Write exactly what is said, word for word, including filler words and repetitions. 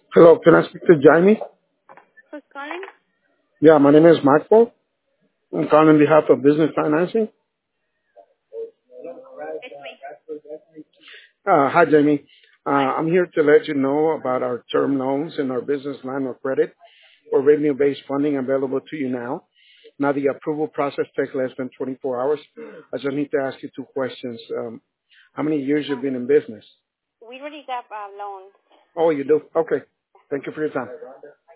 Hello, can I speak to Jaime? Who's calling? Yeah, my name is Michael. I'm calling on behalf of Business Financing. It's me. Uh, hi, Jamie. Uh, Hi. I'm here to let you know about our term loans and our business line of credit for revenue-based funding available to you now. Now, the approval process takes less than twenty-four hours. I just need to ask you two questions. Um, how many years you've been in business? We already got uh, loans. Oh, you do? Okay. Thank you for your time.